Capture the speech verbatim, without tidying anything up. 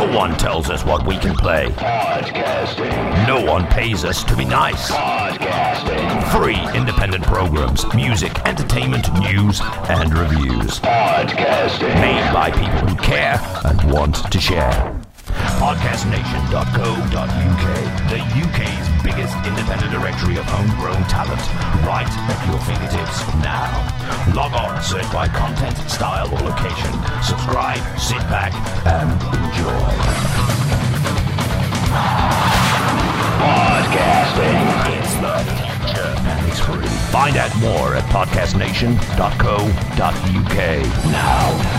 one tells us what we can play. Podcasting. No one pays us to be nice. Podcasting. Free independent programs, music, entertainment, news, and reviews. Podcasting. Made by people who care and want to share. podcast nation dot co dot U K, the U K's biggest independent directory of homegrown talent, right at your fingertips now. Log on, search by content, style, or location. Subscribe, sit back, and enjoy. Podcasting. It's the future, and it's free. Find out more at podcast nation dot co dot U K now.